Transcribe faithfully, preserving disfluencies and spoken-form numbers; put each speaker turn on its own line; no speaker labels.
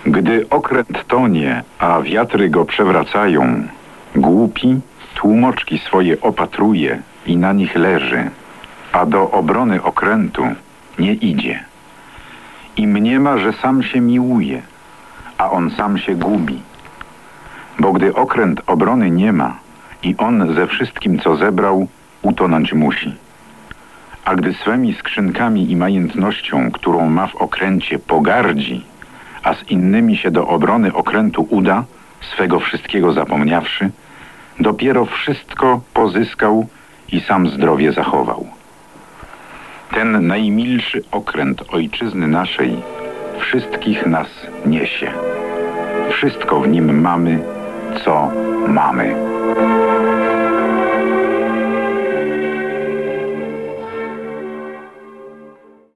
Gdy okręt tonie, a wiatry go przewracają, głupi tłumoczki swoje opatruje i na nich leży, a do obrony okrętu nie idzie. I mniema, że sam się miłuje, a on sam się gubi. Bo gdy okręt obrony nie ma i on ze wszystkim, co zebrał, utonąć musi. A gdy swemi skrzynkami i majętnością, którą ma w okręcie, pogardzi, a z innymi się do obrony okrętu uda, swego wszystkiego zapomniawszy, dopiero wszystko pozyskał i sam zdrowie zachował. Ten najmilszy okręt ojczyzny naszej wszystkich nas niesie. Wszystko w nim mamy, co mamy.